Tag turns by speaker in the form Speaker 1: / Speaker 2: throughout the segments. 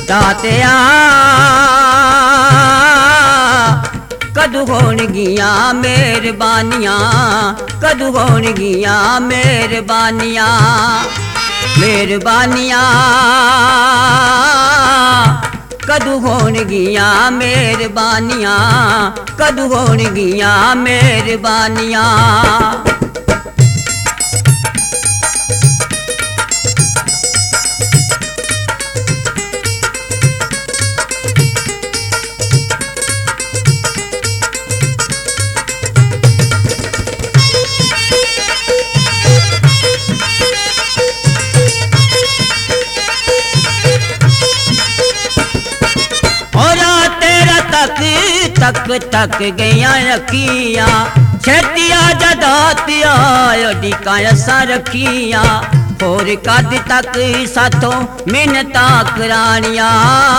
Speaker 1: दातिया कदू होणगियां मेहरबानियां, कदू होणगियां मेहरबानियां, मेहरबानियां कदू होणगियां मेहरबानियां, कदू होणगियां मेहरबानियां। तक तक गया रखिया छेतिया जदातिया डिकाया सा रखिया, होर कद तक साथों मिन्नता करानिया।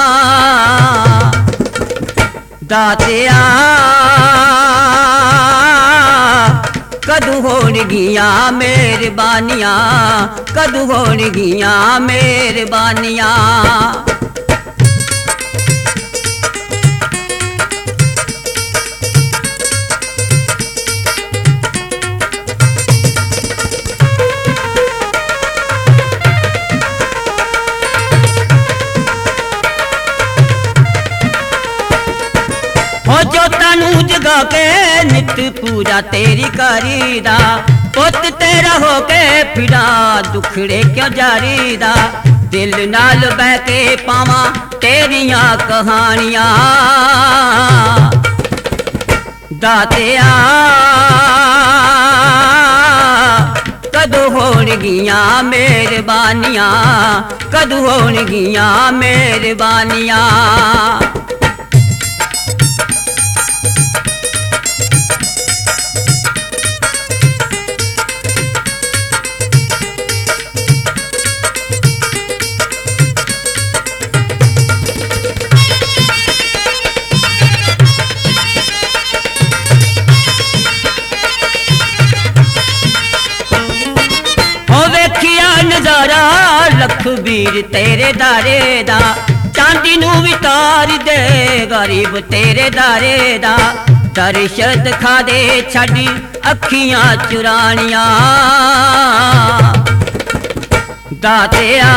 Speaker 1: दातिया कदू होणगियां मेहरबानियां, कदू होणगियां मेहरबानियां। जगा के नित पूजा तेरी करीदा, पुत तेरा हो के फिरा दुखड़े क्यों जारीदा। दिल नाल बह के पावा तेरिया कहानियां। दातिया कदू होणगियां मेहरबानियां, कदू होणगियां मेहरबानियां। नजारा लखबीर तेरे दारे दा, चांदी नू भी तार दे गरीब तेरे दारे दा। दर्श दिखा दे छड़ी अखियां चुरानियां। दातिया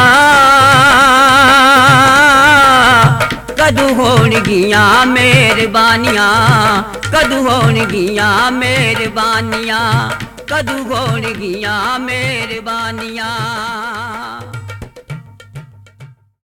Speaker 1: कदू होणगियां मेहरबानियां, कदू होणगियां मेहरबानियां, कदू होणगियां मेहरबानियां।